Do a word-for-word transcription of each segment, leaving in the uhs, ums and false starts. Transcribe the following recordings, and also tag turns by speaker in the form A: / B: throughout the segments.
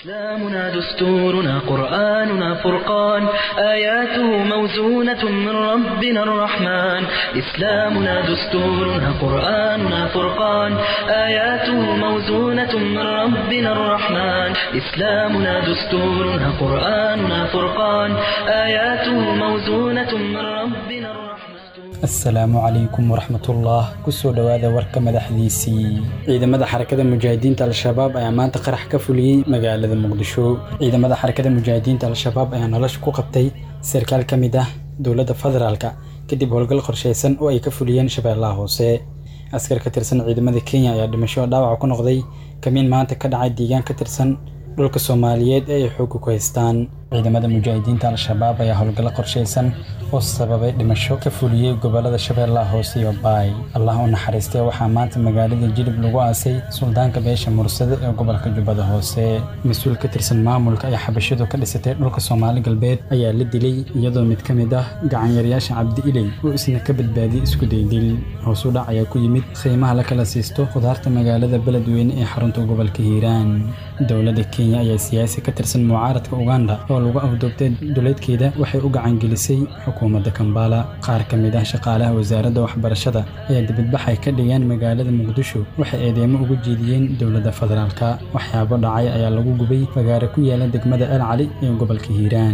A: إسلامنا دستورنا قرآننا فرقان آياته موزونة من ربنا الرحمن إسلامنا دستورنا قرآننا فرقان آياته موزونة من ربنا الرحمن إسلامنا دستورنا قرآننا فرقان آياته موزونة من ربنا الرحمن
B: السلام عليكم ورحمة الله كسو دوادا ورك مدحديسي إذا مدى حركة المجاهدين تال الشباب أيام ما تقرح كفولي مقالة مقدشو إذا مدى حركة المجاهدين تال الشباب أيام نلاش كو قبتي سيركال كميدة دولة فدرالكا كدب هولغل خرشيسان oo ay ka fuliyeen shabeellaha hoose askar ka tirsan ciidamada Kenya ayaa dhimasho dhaawac ku noqday kamiin maanta ka dhacay deegaan ka tirsan dhulka Soomaaliyeed ee ay xoog ku haystaan ciidamada mujaahidiinta al-shabaab ayaa howlgal qorsheysan oo sababay dhimasho ka fuliyay gobolada shabeellaha hoose iyo Baay Allah u naxariistay waxa maanta magaalada Jilib lagu aasay suldaanka beesha Mursada ee gobolka Jubbada Hoose mas'uul ka tirsan maamulka ay xabashidu ka dhisatay dhulka Soomaali galbeed ayaa la dilay iyadoo mid kamid ah gacan yarayaasha Cabdi Ilay oo isna ka badbaadiyay isku daydil hoos u dhac ayaa ku yimid qiimaha la kala siisto khudaarta magaalada Beledweyne ee xarunta gobolka Hiiraan dawladda Kenya ayaa siyaasi ka tirsan mucaaradka Uganda oo lagu afduubtay duleedkeeda waxay u gacan gelisay xukuumadda Kampala qaar kamid ah shaqaalaha wasaaradda waxbarashada ayaa dibadbaxay ka dhigeen magaalada Muqdisho waxay eedeymo ugu jeediyeen dawladda federaalka waxyaabo dhacay ayaa lagu gubay fagaare ku yaala degmada El Cali ee gobolka Hiiraan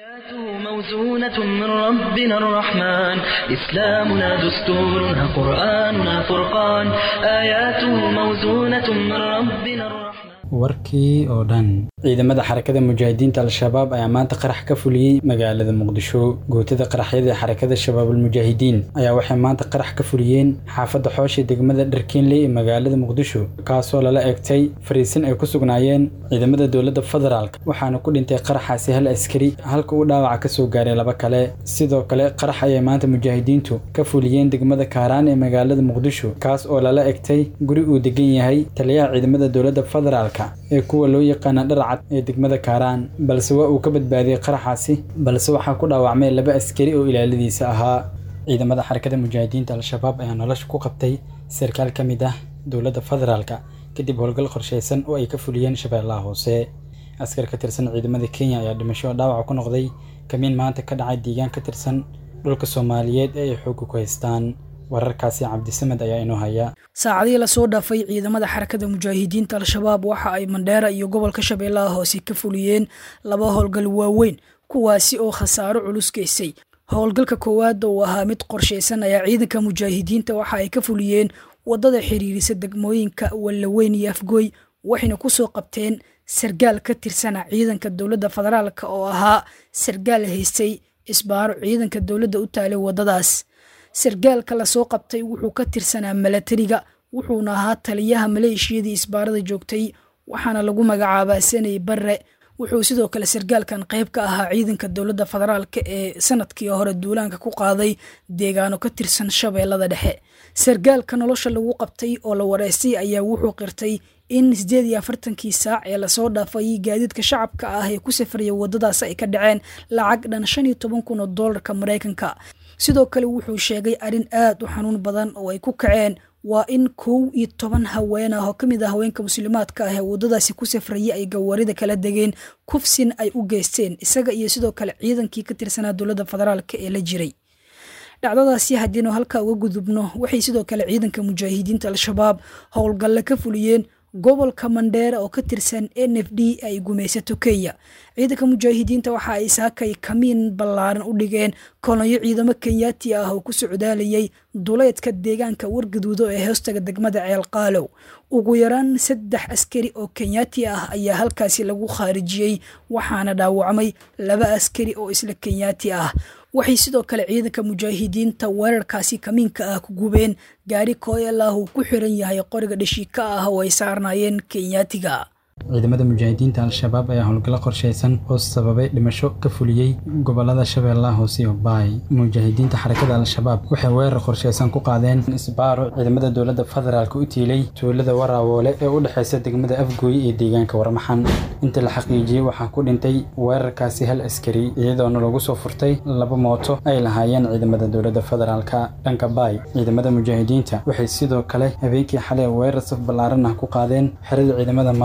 A: موزونة من ربنا الرحمن إسلامنا دستورنا قرآننا فرقان آياته موزونة من ربنا الرحمن
B: warkii oo dhan ciidamada xarakada mujaahidiinta al-shabaab ayaa maanta qarax ka fuliyay magaalada Muqdisho gootada qaraxyada xarakada shabaabul mujaahidiin ayaa waxay maanta qarax ka fuliyeen xaafadda Xooshe degmada Dharkiinle ee magaalada Muqdisho kaasoo lala eegtay fariisin ay ku sugnaayeen ciidamada dawladda federaalka waxaana ku dhintay qaraxaasi hal askari halka uu dhaawac ka soo gaaray laba kale sidoo kale qarax ay maanta mujaahidiintu ka fuliyeen degmada Kaaraan ee magaalada Muqdisho kaas oo lala eegtay guri uu degan yahay taliyaha ciidamada dawladda federaalka ee kuwa loo yaqaan dharcad ee degmada Kaaraan balse waa uu ka badbaadiyay qaraxaasi balse waxa ku dhaawacmay laba askari oo ilaaladiisa ahaa ciidamada xarakada mujaahidiinta al-shabaab ayaa nolosha ku qabtay sarkaal kamid ah dawladda federaalka kadib howlgal qorsheysan oo ay ka fuliyeen shabeellaha hoose askar ka tirsan ciidamada Kenya ayaa dhimasho dhaawac ku noqday kamiin maanta ka dhacay deegaan ka tirsan dhulka Soomaaliyeed ee ay xoog ku haystaan wararkaasi Cabdi Samad ayaa inoo haya
C: saacadii la soo dhaafay ciidamada xarakada mujaahidiinta al-shabaab waxa ay Mandheera iyo gobolka Shabeellaha Hoose ka fuliyeen laba howlgal waaweyn kuwaasi oo khasaaro culus geysay howlgalka koowaad oo ahaa mid qorsheysan ayaa ciidanka mujaahidiinta waxa ay ka fuliyeen wadada xiriirisa degmooyinka Walaweyn iyo Afgooy waxayna ku soo qabteen sargaal ka tirsan ciidanka dawladda federaalka oo ahaa sargaal haystay isbaaro ciidanka dawladda u taalay wadadaas sargaalka la soo qabtay wuxuu ka tirsanaa milatariga wuxuuna ahaa taliyaha maleeshiyadii isbaarada joogtay waxaana lagu magacaabaa Sanay Barre wuxuu sidoo kale sargaalkan qayb ka ahaa ciidanka dawladda federaalka ee sanadkii hore duulaanka ku qaaday deegaano ka tirsan Shabeellada Dhexe sargaalka nolosha lagu qabtay oo la wareysay ayaa wuxuu qirtay in sideed iyo afartankii saac ee la soo dhaafay gaadiidka shacabka ah ee ku safariyay wadadaas ay ka dhaceen lacag dhan shan iyo toban kun oo doolarka Mareykanka sidoo kale wuxuu sheegay arin aad u xanuun badan oo ay ku kaceen waa in kow iyo toban haween ah oo kamid ah haweenka muslimaadka ah ee wadadaasi ku safrayay ay gawaarida kala degeen kufsin ay u geysteen isaga iyo sidoo kale ciidankii ka tirsanaa dawladda federaalka ee la jiray dhacdadaasi hadii noo halka uga gudubno waxay sidoo kale ciidanka mujaahidiinta al-shabaab howlgal ka fuliyeen gobolka Mandheera oo ka tirsan N F D ay gumaysato Kenya ciidanka mujaahidiinta waxa ay saakay kamiin ballaaran u dhigeen kolonyo ciidamo Kenyaati ah oo ku socdaalayay duleedka deegaanka Wargaduudo ee hoostaga degmada Ceel Qaalow ugu yaraan saddex askari oo Kenyaati ah ayaa halkaasi lagu khaarijiyay waxaana dhaawacmay laba askari oo isla Kenyaati ah waxay sidoo kale ciidanka mujaahidiinta weerarkaasi kamiinka ah ku gubeen gaari kooyalaha uu ku xiran yahay qoriga dhishika ah oo ay saarnaayeen Kenyaatiga
B: ciidamada mujaahidiinta al-shabaab ayaa howlgal qorsheysan oo sababay dhimasho ka fuliyay gobolada Shabeellaha Hoose iyo Baay mujaahidiinta xarakada al-shabaab waxay weerar qorsheysan ku qaadeen isbaaro ciidamada dawladda federaalka u tiilay tuulada Waraawoole ee u dhaxaysa degmada Afgooy ee deegaanka Warmaxan inta la xaqiijiyay waxa ku dhintay weerarkaasi hal askari iyadoo lagu soo furtay laba mooto ay lahaayeen ciidamada dawladda federaalka dhanka Baay ciidamada mujaahidiinta waxay sidoo kale habeenkii xalay weerar saf ballaaran ah ku qaadeen xerada ciidamada maamulka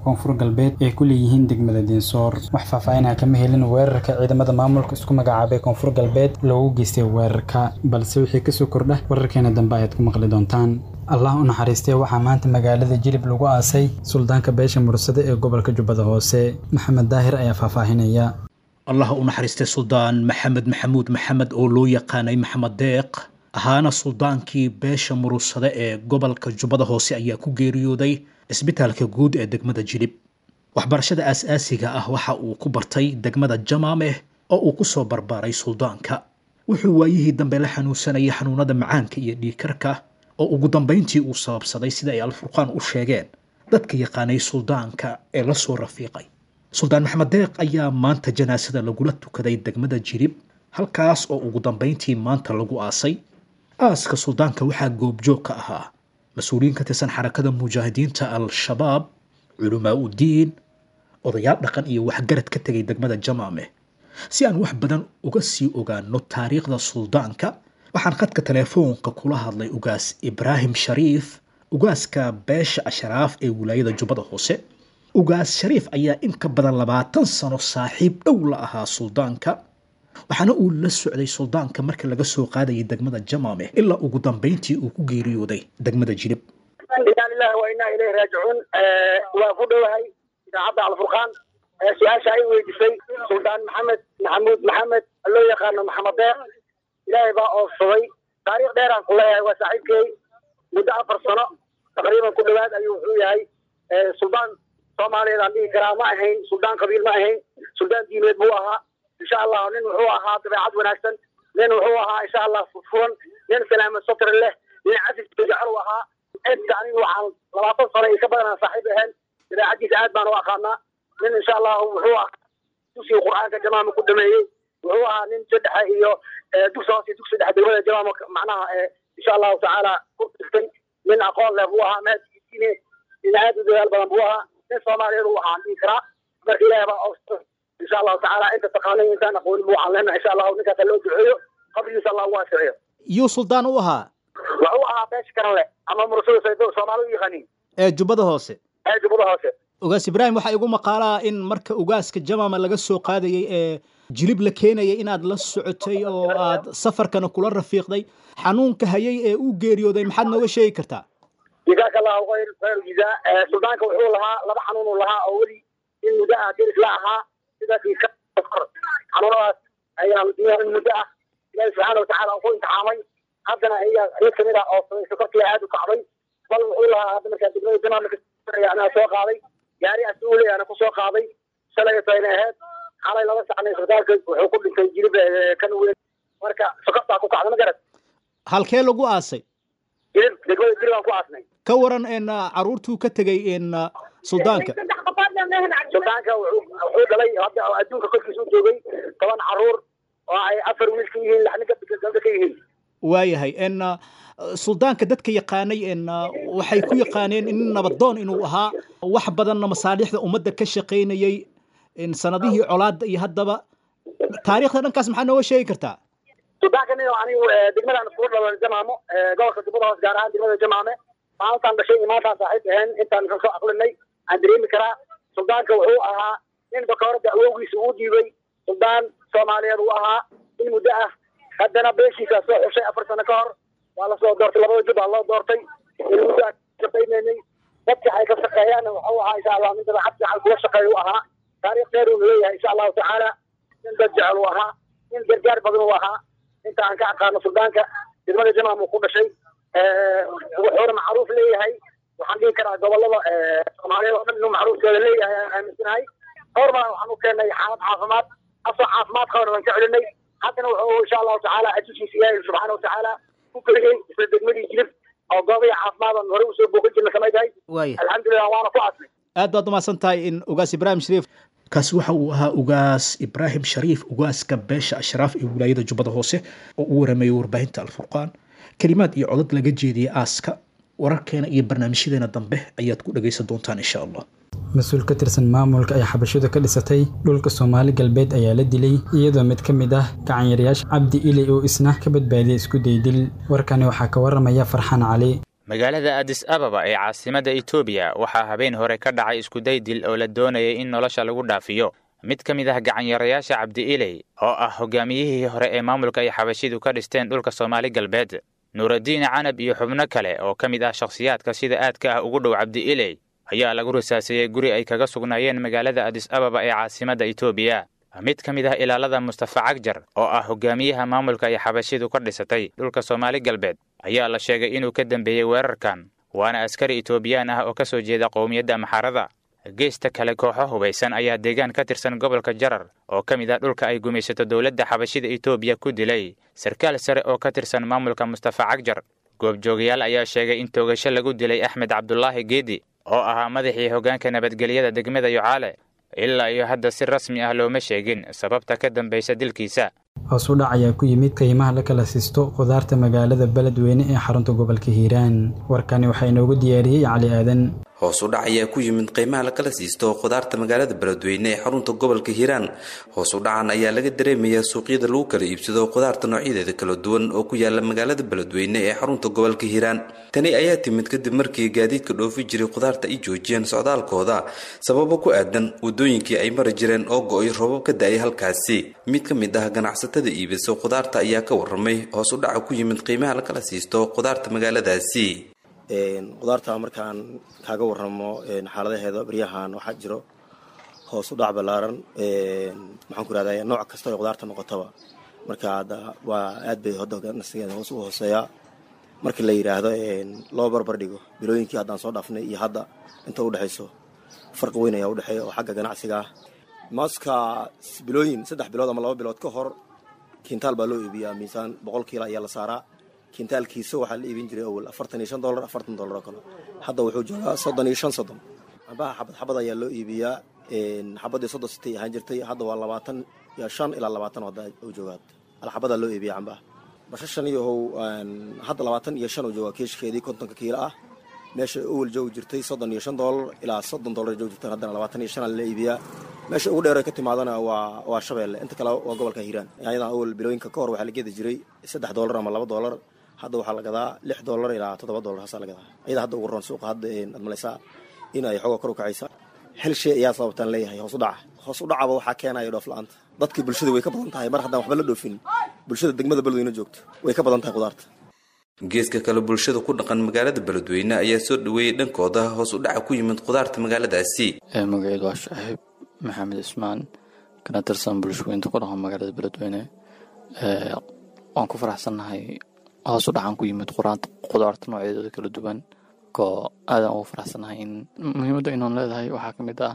B: koonfur galbeed ee ku leeyihiin degmada Dinsoor wax faahfaahin kama helin weerarka ciidamada maamulka isku magacaabay koonfur galbeed loogu geystay weerarka balse wixii ka soo kordha wararkeena dambe ayaad ku maqli doontaan Allah u naxariistay waxa maanta magaalada Jilib lagu aasay suldaanka beesha mursada ee gobolka Jubbada Hoose Maxamed Daahir ayaa faahfaahinaya
D: Allah u naxariistay suldaan Maxamed Maxamuud Maxamed oo loo yaqaanay Maxamed Deeq ahaana suldaankii beesha mursada ee gobolka Jubbada Hoose ayaa ku geeriyooday isbitaalka guud ee degmada Jilib waxbarashada aasaasiga ah waxa uu ku bartay degmada Jamaame oo uu ku soo barbaaray suldaanka wuxuu waayihii dambe la xanuunsanayay xanuunada macaanka iyo dhiigkarka oo ugu dambeyntii uu sababsaday sida ay Al-Furqaan u sheegeen dadka yaqaanay suldaanka ee la soo rafiiqay suldaan Maxamed Deeq ayaa maanta janaasada lagula tukaday degmada Jilib halkaas oo ugu dambeyntii maanta lagu aasay aaska suldaanka waxaa goobjoog ka ahaa mas'uuliyiin ka tirsan xarakada mujaahidiinta al-shabaab culumaa u diin odayaal dhaqan iyo waxgarad ka tagay degmada Jamaame si aan wax badan uga sii ogaano taariikhda suldaanka waxaan khadka telefoonka kula hadlay ugaas Ibraahim Shariif ugaaska beesha Ashraaf ee wilaayada Jubbada Hoose ugaas Shariif ayaa in ka badan labaatan sano saaxiib dhow la ahaa suldaanka waxaana uu la socday suldaanka marka laga soo qaadayay degmada Jamaame ilaa ugu dambeyntii uu ku geeriyooday degmada Jilib
E: inna lillahi wa inna ilayhi raaji'uun waa ku dhawahay idaacada Al-Furqaan su'aasha ay weydiisay suldaan Maxamed Maxamuud Maxamed loo yaqaano Maxamed Deeq ilaahay baa oofsaday taariikh dheer aan ku leeyahay waa saaxiibkay muddo afar sano taqriiban ku dhawaad ayuu wuxuu yahay suldaan Soomaaliyeed aan dhihi karaa ma ahayn suldaan qabiil ma ahayn suldaan diimeed buu ahaa insha Allah nin wuxuu ahaa dabeecad wanaagsan nin wuxuu ahaa insha Allah furan nin salaam satr leh nin casif jacel ahaa inta anigu waxaan labaatan sano ka badan saaxiib ahaan dabeecadiisa aad baan u aqaanaa nin insha Allah wuxuu ahaa dugsiga quraanka Jamaama ku dhameeyay wuxuu ahaa nin saddex iyo dugsi hoose dugsi dhexe degmada Jamaama macnaha insha Allah taala ku dhigtay nin aqoon leh buu ahaa maadkiina in aad u dadaal badan buu ahaa nin Soomaaliyeed uu ahaa dhiikra markii ilaahay baa oofsaday إن شاء الله تعالى أنت تقانين إنسان أقول مو علينا إن شاء الله ونكا تلو دعيه قبل إن شاء الله واسعيه
D: يو سلطان وها
E: وهو باش كان له أما مرسول سيدو سومالي يغني
D: إيه جبده هوسه
E: إيه جبده هوسه
D: ugaas Ibraahim waxa igu maqaalaa in marka ugaaska Jamaama laga soo qaadayay ee Jilib la keenayay inaad la socotay oo aad safarkana kula rafiiqday xanuunka hayay ee uu geeriyooday maxaad nooga sheegi kartaa
E: جزاك الله خير خير جزاء سلطانك وحول لها لبا حنون لها أولي إن مدى كيرس لها إذا في كفر حنونات أيام ديها المدى الله سبحانه وتعالى أقول تعامي حدنا هي هي كميرا أو سكرت لها هذا كعبي بل وحول لها هذا مكان تقول جماعة أنا سوق هذا يعني أسولي أنا كسوق هذا سلا يطينها على الله بس عن إخدارك وحكم التجريب كانوا مركا سقطت أكو كعبة ما جرت
D: halkee lagu aasay
E: جرب دقوا جرب أكو عصني
D: ka waran in caruurtu ka tagay in suldaanka
E: suldaanka wuxuu dhalay hadda adduunka korkiisa u joogay toban caruur oo ay afar wiil ka yihiin laxna gabdha ka yihiin
D: waayahay in suldaanka dadka yaqaanay in waxay ku yaqaaneen in nabadoon inuu ahaa wax badan masaalixda ummadda ka shaqeynayay in sanadihii colaad iyo haddaba taariikhda dhankaas maxaa nooga sheegi kartaa
E: suldaanka nin anigu degmadan isku dhalan Jamaamo gobolka Jubbada Hoose gaar ahaan degmada Jamaame maanta dhashay maanta saaxiib ahaan intaan ka soo aqlinay aan dareemi karaa suldaanka wuxuu ahaa in bakoorada awowgiisa uu dhiibay suldaan Soomaaliyeed uu ahaa in muddo ah haddana beeshiisa soo xushay afar sano ka hor waa la soo doortay labada jub loo doortay in muddo shaqeynayay dadka ay ka shaqeeyaan wuxuu ahaa insha Allah mid dabeecad fiican kula shaqeeyo ahaa taariikh dheer uu leeyahay insha Allah taala in dad jecel uu ahaa in gargaar badan uu ahaa inta aan ka aqaano suldaanka degmada Jamaama ku dhashay wuxuuna macruuf leeyahay waxaan dhihi karaa gobolada Soomaaliyeed oo dhan inuu macruufkeeda leeyahay aan aaminsanahay horma waxaan u keenay xaalad caafimaad asoo caafimaad qabana waan ka celinay haddana wuxuu insha Allah taala ajishiisa ilaahay subxaanahu wa tacaala ku keliyay isla degmadii Jilib oo goobaha caafimaad aan hore usoo booqan jirnay kamid tahay alxamdulillah waana ku asnay
D: aad baad umahadsan tahay in ugaas Ibraahim Shariif kaasi waxa uu ahaa ugaas Ibraahim Shariif ugaaska beesha Ashraaf ee wilaayada Jubbada Hoose oo uu waramayay warbaahinta Al-Furqaan kalimaad iyo codad laga jeediyay aaska wararkeena iyo barnaamijyadeena dambe ayaad ku dhageysan doontaan insha Allah
B: mas'uul ka tirsan maamulka ay xabashada ka dhisatay dhulka Soomaali galbeed ayaa la dilay iyadoo mid ka mid ah gacan-yarayaasha Cabdi Ile oo isna ka badbaadiyay isku daydil warkani waxa ka waramaya Farxan Cali
F: magaalada Addis Ababa ee caasimadda Itoobiya waxaa habeen hore ka dhacay isku day dil oo la doonayay in nolosha lagu dhaafiyo mid ka mid ah gacanyarayaasha Cabdi Ilay oo ah hogaamiyihii hore ee maamulka ay xabashidu ka dhisteen dhulka Soomaali galbeed. Nuuraddiin Canab iyo xubno kale oo ka mid ah shakhsiyaadka sida aadka ah ugu dhow Cabdi Ilay ayaa lagu rasaasayay guri ay kaga sugnaayeen magaalada Addis Ababa ee caasimadda Itoobiya. mid ka mid ah ilaalada Mustafa Cagjar oo ah hogaamiyaha maamulka ay xabashidu ka dhisatay dhulka Soomaali galbeed ayaa la sheegay inuu ka dambeeyay weerarkan waana askari Itoobiyaan ah oo ka soo jeeda qowmiyadda Maxarada. geesta kale kooxo hubeysan ayaa deegaan ka tirsan gobolka Jarar oo ka mid ah dhulka ay gumaysato dawladda xabashida Itoobiya ku dilay sarkaal sare oo ka tirsan maamulka Mustafa Cagjar. goobjoogayaal ayaa sheegay in toogasho lagu dilay Axmed Cabdullaahi Geedi oo ahaa madaxii hoggaanka nabadgelyada degmada Yucaale. ilaa iyo hadda si rasmi ah looma sheegin sababta ka dambaysa dilkiisa.
B: hoos u dhac ayaa ku yimid qiimaha la kala siisto khudaarta magaalada Beledweyne ee xarunta gobolka Hiiraan. warkani waxaa inoogu diyaariyay Cali Aadan.
G: hoos u dhac ayaa ku yimid qiimaha la kala siisto khudaarta magaalada Beledweyne ee xarunta gobolka Hiiraan. hoos u dhacan ayaa laga dareemayaa suuqyada lagu kala iibsado khudaarta noocyadeeda kala duwan oo ku yaala magaalada Beledweyne ee xarunta gobolka Hiiraan. tani ayaa timid kadib markii gaadiidka dhoofi jiray khudaarta ay joojiyeen socdaalkooda sababo ku aadan wadooyinkii ay mari jireen oo go'ay roobab ka da'ay halkaasi. mid ka mid ah ganacsatada iibisa khudaarta ayaa ka warramay hoos u dhaca ku yimid qiimaha la kala siisto khudaarta magaaladaasi.
H: khudaarta markaan kaaga warramo xaaladaheeda baryahan waxaa jiro hoos u dhac ballaaran maxaan ku rahdaa nooc kasta oo khudaarta noqotaba marka hadda waa aad bay hodoganasigeda hoos u hooseeyaa markii la yidhaahdo loo barbar dhigo bilooyinkii haddaan soo dhaafnay iyo hadda inta u dhexayso farqi weyn ayaa u dhexeeya oo xagga ganacsiga ah. maaska bilooyin saddex bilood ama laba bilood ka hor kintaal baa loo iibiyaa miisaan boqol kiilo ayaa la saaraa. kintaalkiisa waxaa la iibin jiray awal afartan iyo shan dollar afartan dollar oo kale hadda wuxuu joogaa soddon iyo shan soddon. cambaha xabad xabad ayaa loo iibiyaa xabadii soddon sitay ahaan jirtay hadda waa labaatan iyo shan ilaa labaatan hadda uu joogaa hal xabadaa loo iibiyaa cambaha. bashashan iyo hadda labaatan iyo shan uu joogaa keeshkeedii kontonka kiilo ah meesha awal joogi jirtay soddon iyo shan dollar ilaa soddon dollar joogi jirtay haddana labaatan iyo shan la iibiyaa. meesha ugu dheer ay ka timaadana waa waa Shabeelle inta kale waa gobolka Hiiraan. ayadan awal bilooyinka ka hor waxaa la gedi jiray saddex dollar ama laba dollar hadda waxaa la gadaa lix dollar ilaa toddoba dollar hasa la gadaa. ayada hadda ugu roon suuqa hadda aad malaysaa in ay xoog kor u kacaysa. hal shay ayaa sababtan leeyahay hoos u dhaca hoos u dhacaba waxaa keenaya dhoof la'aanta. dadkii bulshada way ka badan tahay mar haddaan waxba la dhoofin bulshada degmada Beledweyne joogto way ka badan tahay khudaarta.
G: geeska kale bulshada ku dhaqan magaalada Beledweyne ayaa soo dhaweeyay dhankooda hoos u dhaca ku yimid khudaarta magaaladaasi.
I: magaceedu waa Shaaxib Maxamed Ismaan kana tirsan bulshooyinka ku dhaqan magaalada Beledweyne. ee waan ku faraxsanahay hoos u dhacan ku yimid khudaarta noocyadeeda kala duwan ko aadan ugu faraxsanahay in muhiimadda inaan leedahay waxaa ka mid ah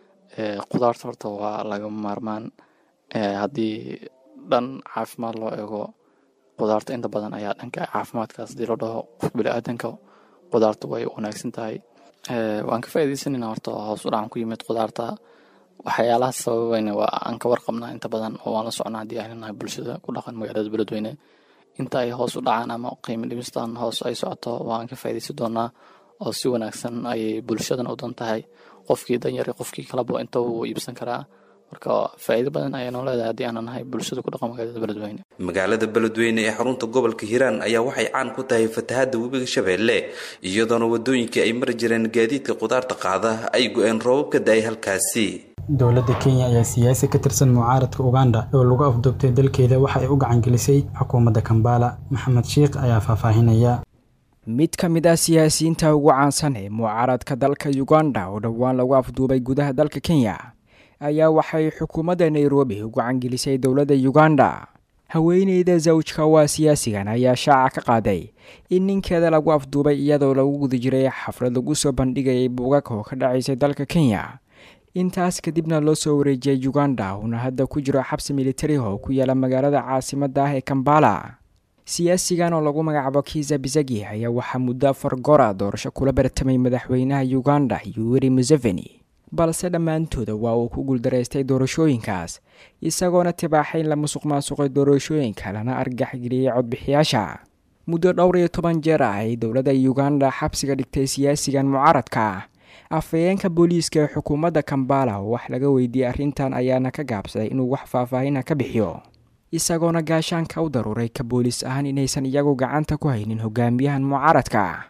I: ee khudaarta horta waa laga maarmaan ee haddii dhan caafimaad loo eego khudaarta inta badan ayaa dhanka caafimaadkaas hadii loo dhaho qof bini'aadanka khudaarta way wanaagsan tahay. ee waan ka faa'iidaysanayna horta hoos u dhacan ku yimid khudaarta waxyaalaha sababayna waa aan ka warqabnaa inta badan oo waan la socnaa haddii aynu nahay bulshada ku dhaqan magaalada Beledweyne. inta ay hoos u dhacaan ama qiimo dhimistaan hoos ay socoto waan ka faa'iidaysan doonaa oo si wanaagsan ay bulshadan u dan tahay qofkii dan yar qofkii kalaba inta uu iibsan karaa. marka faa'iido badan ayaan leedahay haddii aan nahay bulshada ku dhaqan magaalada Beledweyne.
G: magaalada Beledweyne ee xarunta gobolka Hiiraan ayaa waxay caan ku tahay fatahaadda webiga Shabeelle iyadoona wadooyinkii ay mari jireen gaadiidka khudaarta qaada ay go'een roobab ka da'ay halkaasi.
B: dowladda Kenya ayaa siyaasi ka tirsan mucaaradka Uganda oo lagu afduubtay dalkeeda waxa ay u gacan gelisay xukuumadda Kampala. Maxamed Sheikh ayaa faahfaahinaya.
J: mid ka mid ah siyaasiyiinta ugu caansan ee mucaaradka dalka Uganda oo dhawaan lagu afduubay gudaha dalka Kenya ayaa waxay xukuumadda Nairobi u gacan gelisay dowladda Uganda. haweeneyda zawjka waa siyaasigan ayaa shaaca ka qaaday in ninkeeda lagu afduubay iyadoo lagu guda jiray xaflad lagu soo bandhigayay buugaag oo ka dhacaysay dalka Kenya. intaas kadibna loo soo wareejiyay Uganda una hadda ku jiro xabsi militari oo ku yaala magaalada caasimadda ah ee Kampala. siyaasigan oo lagu magacaabo Kizza Besigye ayaa waxaa muddo afar goor doorasho kula bartamay madaxweynaha Uganda Yoweri Museveni balse dhammaantooda waa uu ku guuldareystay doorashooyinkaas isagoona tibaaxay la musuqmaasuqay doorashooyinka lana argax geliyay codbixiyaasha. muddo dhowr iyo toban jeer ah ay dowladda Uganda xabsiga dhigtay siyaasigan mucaaradka. afayeenka booliiska ee xukuumadda Kampala oo wax laga weydiiyay arrintan ayaana ka gaabsaday inuu wax faahfaahin ka bixiyo isagoona gaashaanka u daruuray ka booliis ahaan inaysan iyagu gacanta ku haynin hogaamiyahan mucaaradka.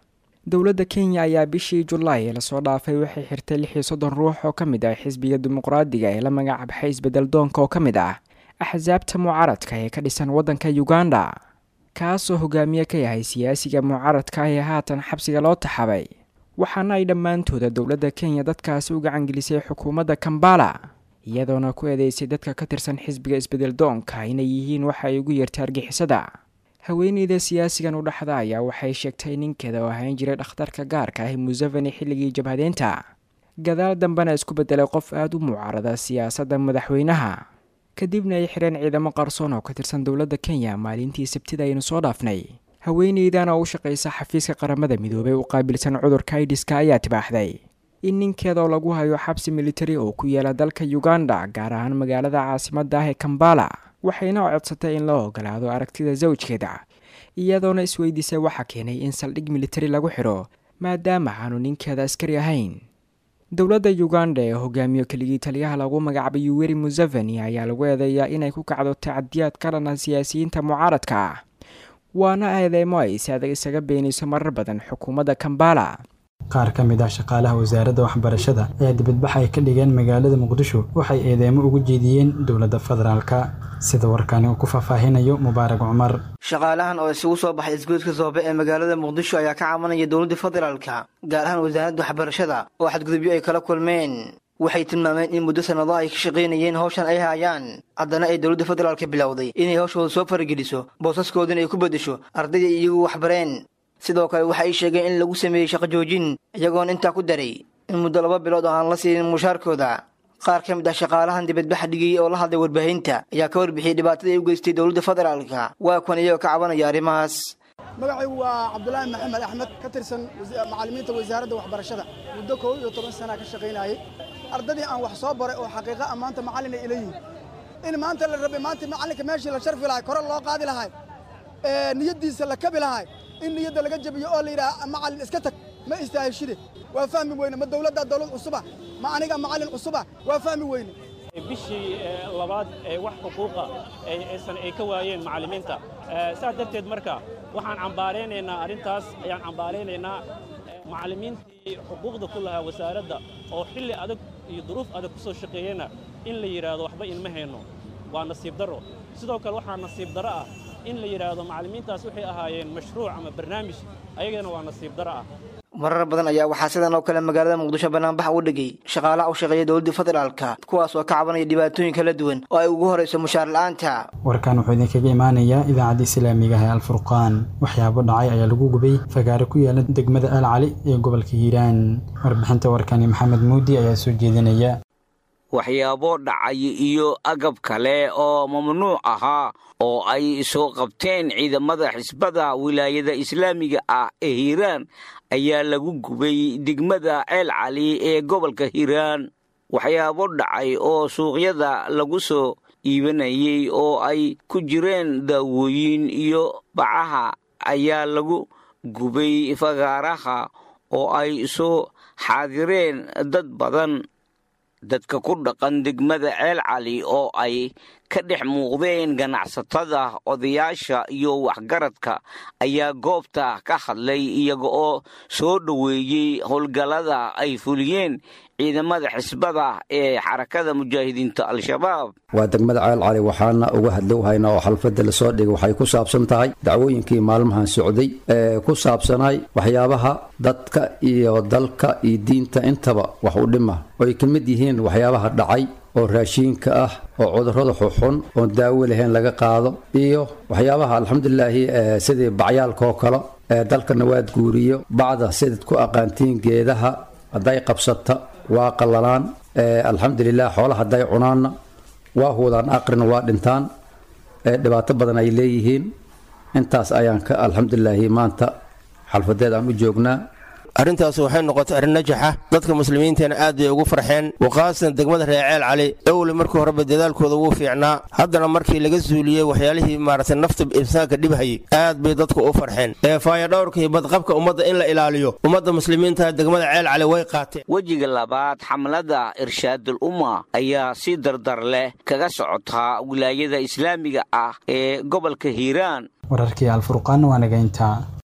J: dowladda kenya ayaa bishii julaay ee lasoo dhaafay waxay xirtay lix iyo soddon ruux oo ka mid ah xisbiga dimuqraadiga ee la magacaabay isbedel doonka oo ka mid ah axsaabta mucaaradka ee ka dhisan waddanka uganda kaasoo hogaamiye ka yahay siyaasiga mucaaradka ee haatan xabsiga loo taxabay waxaana ay dhammaantooda dowladda kenya dadkaasi u gacangelisay xukuumadda kambala iyadoona ku eedeysay dadka ka tirsan xisbiga isbedel doonka inay yihiin waxa ay ugu yeertay argixisada haweeneyda siyaasigan u dhaxda ayaa waxay sheegtay ninkeeda oo ahaan jiray dhakhtarka gaarka ah museveni xilligii jabhadeynta gadaal dambena isku bedelay qof aada u mucaarada siyaasadda madaxweynaha kadibna ay xireen ciidamo qarsoon oo ka tirsan dowladda kenya maalintii sabtida aynu soo dhaafnay haweeneydan oo u shaqaysa xafiiska qaramada midoobay u qaabilsan cudurka aidiska ayaa tibaaxday in ninkeeda oo lagu hayo xabsi militari oo ku yaala dalka uganda gaar ahaan magaalada caasimadda ah ee kambala waxayna codsatay in loo ogolaado aragtida zawjkeeda iyadoona isweydiisay waxa keenay in saldhig militari lagu xidho maadaama aanu ninkeeda askari ahayn dowladda uganda ee hogaamiyo keligii taliyaha lagu magacaabay yoweri museveni ayaa lagu eedeeyaa inay ku kacdo tacadiyaad ka dhana siyaasiyiinta mucaaradka ah waana eedeymo ay si adag isaga beenayso marar badan xukuumadda kambala
B: qaar ka mid ah shaqaalaha wasaaradda waxbarashada ee dibadbax ay ka dhigeen magaalada muqdisho waxay eedeymo ugu jeediyeen dowladda federaalka sida warkani uu ku faahfaahinayo mubaarak cumar
K: shaqaalahan oo isugu soo baxay isgoodka soobe ee magaalada muqdisho ayaa ka cabanaya dowladda federaalka gaar ahaan wasaaradda waxbarashada oo xadgudubyo ay kala kulmeen waxay tilmaameen in muddo sanado ay ka shaqaynayeen hawshan ay hayaan haddana ay dowladda federaalka bilowday inay hawshooda soo farageliso boosaskoodana ay ku beddesho ardayda iyagu waxbareen sidoo kale waxa ay sheegeen in lagu sameeyey shaqo joojin iyagoon intaa ku daray in muddo laba bilood oo aan la siinin mushaarkooda qaar ka mid ah shaqaalahan dibadbaxa dhigayay oo la hadlay warbaahinta ayaa ka warbixiyey dhibaatada ay u geystay dowladda federaalka waa kuwan iyagoo ka cabanaya arrimahaas
L: magacaygu waa cabdulaahi maxamed axmed ka tirsan macallimiinta wasaaradda waxbarashada muddo koob iyo toban sana ka shaqaynayay ardadii aan wax soo baray oo xaqiiqa ah maanta macallin ay ileeyihiin in maanta la rabay maanta macallinka meeshii la sharfi lahay kore loo qaadi lahay niyaddiisa la kabi lahay in niyadda laga jabiyo oo la yidhaha macallin iska tag ma istaahishide waa fahmi weyne ma dowladda dowlad cusuba ma aniga macallin cusuba waa fahmi weyne
M: bishii labaad ee wax xuquuqa aysan ay ka waayeen macallimiinta saas darteed marka waxaan cambaaraynaynaa arrintaas ayaan cambaaraynaynaa macallimiintii xuquuqda ku lahaa wasaaradda oo xilli adag iyo duruuf adag ku soo shaqeeyena in la yidhaahdo waxba inma hayno waa nasiib darro sidoo kale waxaa nasiib darro ah in la yidhaahdo macallimiintaas waxay ahaayeen mashruuc ama barnaamij ayagana waa nasiib darro ah
K: marar badan ayaa waxaa sidan oo kale magaalada muqdisho banaanbax u dhigay shaqaalaha u shaqeeya dowladda federaalka kuwaas oo ka cabanaya dhibaatooyin kala duwan oo ay ugu horayso mushaar la'aanta
B: warkan wuxuu idinkaga imaanayaa idaacadda islaamiga ah ee alfurqaan waxyaabo dhacay ayaa lagu gubay fagaare ku yaala degmada al cali ee gobolka hiiraan warbixinta warkani maxamed muudi ayaa soo jeedinaya
N: waxyaabo dhacay iyo agab kale oo mamnuuc ahaa oo ay soo qabteen ciidamada xisbada wilaayada islaamiga ah ee hiiraan ayaa lagu gubay degmada ceel cali ee gobolka hiiraan waxyaabo dhacay oo suuqyada lagu soo iibanayay oo ay ku jireen daawooyin iyo bacaha ayaa lagu gubay fagaaraha oo ay soo xaadireen dad badan dadka ku dhaqan degmada ceel cali oo ay ka dhex muuqdeen ganacsatada odayaasha iyo waxgaradka ayaa goobta ka hadlay iyaga oo soo dhoweeyey howlgallada ay fuliyeen ciidamada xisbada ee xarakada mujaahidiinta al-shabaab
O: waa degmada ceel cali waxaana uga hadlowhayna oo xalfadda lasoo dhigay waxay ku saabsan tahay dacwooyinkii maalmahan socday ee ku saabsanay waxyaabaha dadka iyo dalka iyo diinta intaba wax u dhima oo ay ka mid yihiin waxyaabaha dhacay oo raashiinka ah oo cudurrada xuxun oon daawo lahayn laga qaado iyo waxyaabaha alxamdulilaahi sidii bacyaalka oo kale ee dalka nawaad guuriyo bacda sidaad ku aqaantiin geedaha hadday qabsata waa qallalaan alxamdulilah xoolaha hadday cunaanna waa huudaan aqrina waa dhintaan dhibaato badan ay leeyihiin intaas ayaan ka alxamdulilaahi maanta xalfadeed aan u joognaa
P: arrintaas waxay noqotay arrin najaxa dadka muslimiinteena aad bay ugu farxeen waqaasan degmada reer ceel cali owle markii horeba dadaalkooda wuu fiicnaa haddana markii laga suuliyey waxyaalihii maaragtay nafta insaanka dhibhayay aad bay dadku u farxeen ee faayadhowrka iyo badqabka ummadda in la ilaaliyo ummadda muslimiinta degmada ceel cali way qaateen
N: wejiga labaad xamlada irshaadul umma ayaa si dardar leh kaga socotaa wilaayada islaamiga ah ee gobolka hiiraan
B: wararkii alfurqaan waa naga intaa